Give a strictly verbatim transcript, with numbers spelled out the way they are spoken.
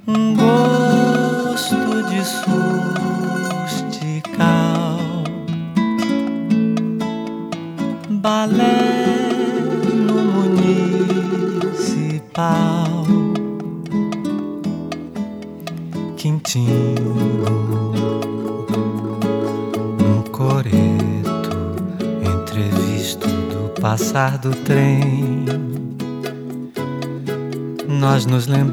um gosto de sustical, balé no municipal, Quintino, um coreto entrevisto do passar do trem. Nós nos lembramos